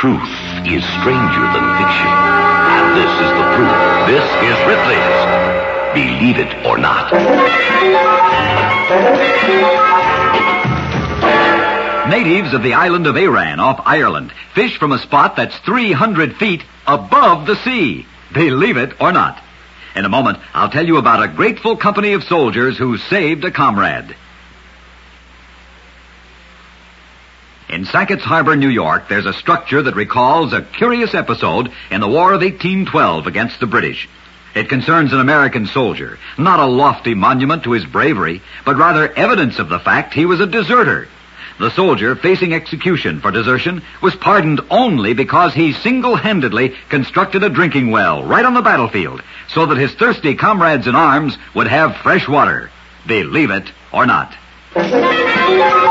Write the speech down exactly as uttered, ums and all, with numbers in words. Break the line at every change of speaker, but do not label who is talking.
Truth is stranger than fiction. And this is the proof. This is Ripley's Believe It or Not.
Natives of the island of Arran off Ireland fish from a spot that's three hundred feet above the sea. Believe it or not. In a moment, I'll tell you about a grateful company of soldiers who saved a comrade. In Sackett's Harbor, New York, there's a structure that recalls a curious episode in the War of eighteen twelve against the British. It concerns an American soldier, not a lofty monument to his bravery, but rather evidence of the fact he was a deserter. The soldier, facing execution for desertion, was pardoned only because he single-handedly constructed a drinking well right on the battlefield so that his thirsty comrades in arms would have fresh water. Believe it or not.